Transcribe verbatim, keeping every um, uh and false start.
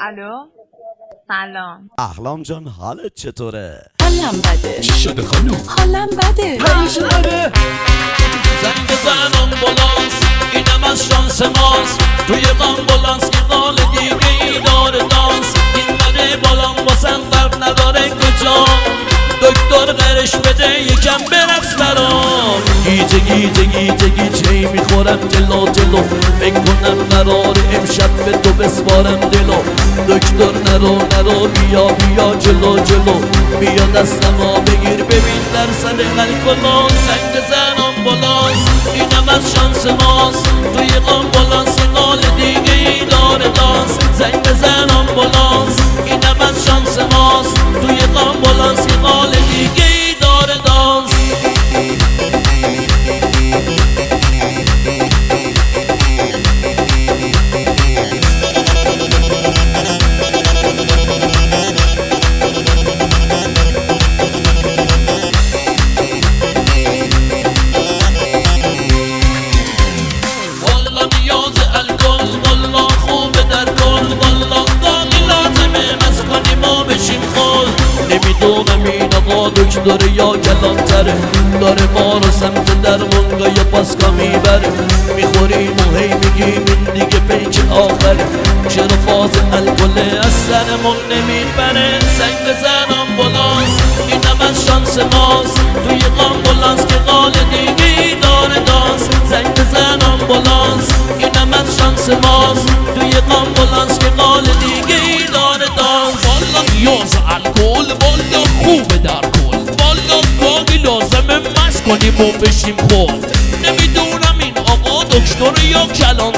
الو سلام. احلام جان حالت چطوره؟ حالم بده. چی شده خانوم؟ حالم بده. حالش بده. زنگ بزن آمبولانس، اینم از شانس ماست. توی آمبولانس یه قال دیگه ای داره دانس. این بده بالام واسم فرق نداره کجا، دکتر قرش بده یکم برقص برام. گیجه گیجه گیجه گیجه میخورم جلو جلو، فکر کنم قرار امشب به تو بسپارم دلو. دکتر نرو نرو بیا بیا جلو جلو، بیا دستمو بگیر ببین درصد الکلون. زنگ بزن آمبولانس، اینم از شانس ماست. توی آمبولانس یه قال دیگه ای داره دانس. زنگ بزن آمبولانس، اینم از شانس ماست. توی آمبولانس یه قال دیگه ای داره دانس. نمیدونم این آقا دکتر یا کلانتره، داره ما رو سمت درمونگاه یا پاسکا میبره. میخوریم و هی میگیم این دیگه پیک آخره، چرا فاز الکل از سرمون نمیبره. زنگ بزن آمبولانس، اینم از شانس ماست. توی آمبولانس که قال دیگه ای داره دانس. زنگ بزن آمبولانس، اینم از شانس ماست. توی آمبولانس که قال دیگه ای داره دانس. والا نیاز الکل والا خوبه در کل، والا گاهی لازمه مست کنیم و بشیم خود. نمیدونم این آقا دکتر یا کلان